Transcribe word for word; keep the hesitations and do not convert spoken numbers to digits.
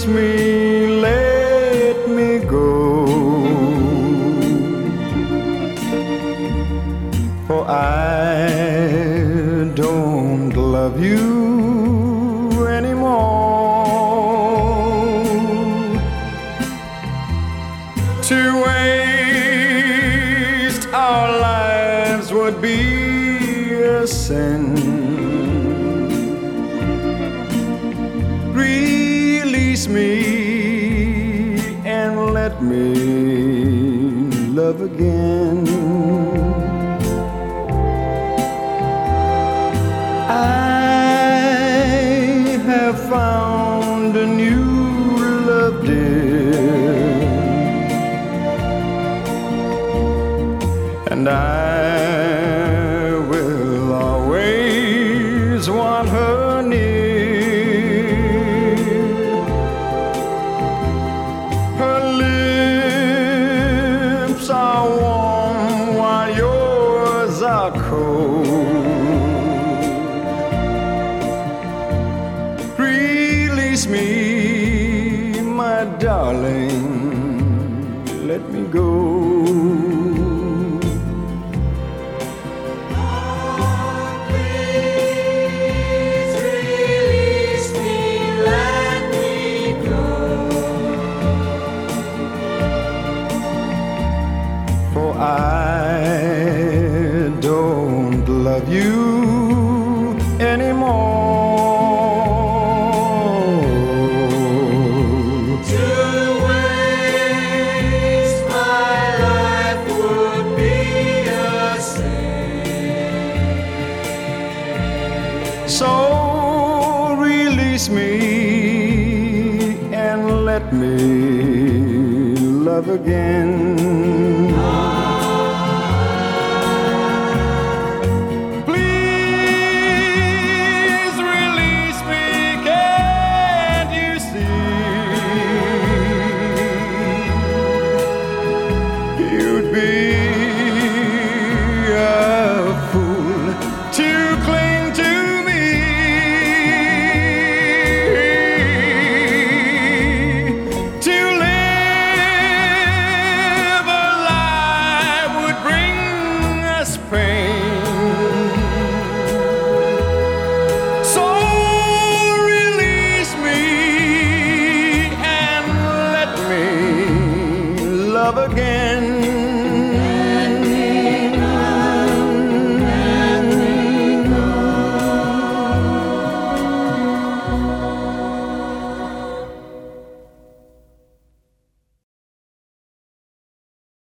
release me, let me go, for I don't love you anymore. To waste our lives would be a sin. Release me and let me love again. I have found a new love, dear, and I will always want her near. Her lips are warm while yours are cold. Release me, my darling, let me go. I don't love you anymore. To waste my life would be a sin. So release me and let me love again. You'd be a fool to cling to me. To live a life would bring us pain. So release me and let me love again.